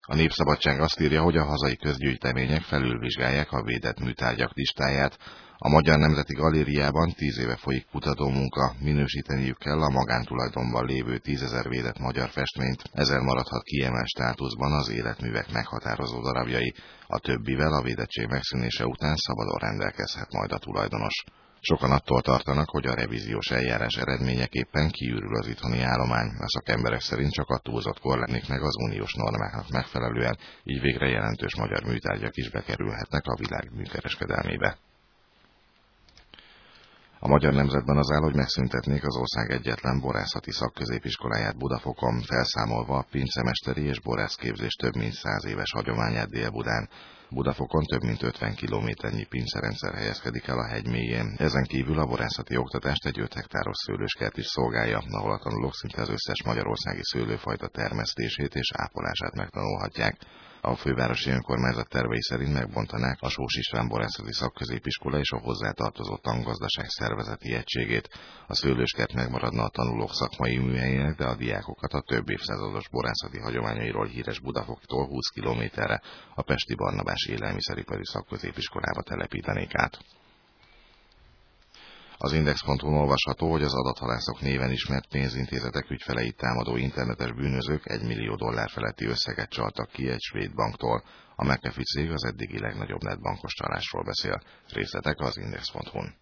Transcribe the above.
A Népszabadság azt írja, hogy a hazai közgyűjtemények felülvizsgálják a védett műtárgyak listáját. A Magyar Nemzeti Galériában 10 éve folyik kutatómunka, minősíteniük kell a magántulajdonban lévő 10 000 védett magyar festményt, ezzel maradhat kiemelt státuszban az életművek meghatározó darabjai, a többivel a védettség megszűnése után szabadon rendelkezhet majd a tulajdonos. Sokan attól tartanak, hogy a revíziós eljárás eredményeképpen kiürül az itthoni állomány. A szakemberek szerint csak a túlzott kor lennék meg az uniós normáknak megfelelően, így végre jelentős magyar műtárgyak is bekerülhetnek a világ műkereskedelmébe. A Magyar Nemzetben az áll, hogy megszüntetnék az ország egyetlen borászati szakközépiskoláját Budafokon, felszámolva a pincemesteri és borászképzés több mint 100 éves hagyományát Dél-Budán. Budafokon több mint 50 kilométernyi pincerendszer helyezkedik el a hegy mélyén. Ezen kívül a borászati oktatást egy 5 hektáros szőlőskert is szolgálja, ahol a tanulók szinte az összes magyarországi szőlőfajta termesztését és ápolását megtanulhatják. A fővárosi önkormányzat tervei szerint megbontanák a Sós István borászati szakközépiskola és a hozzátartozó tangazdaság szervezeti egységét. A szőlőskert megmaradna a tanulók szakmai műhelyének, de a diákokat a több évszázados borászati hagyományairól híres Budafoktól 20 kilométerre a pesti Barnabás élelmiszeripari szakközépiskolába telepítenék át. Az Index.hu-n olvasható, hogy az adathalászok néven ismert pénzintézetek ügyfeleit támadó internetes bűnözők $1 millió feletti összeget csaltak ki egy svéd banktól. A McAfee cég az eddigi legnagyobb netbankos csalásról beszél. Részletek az Index.hu-n.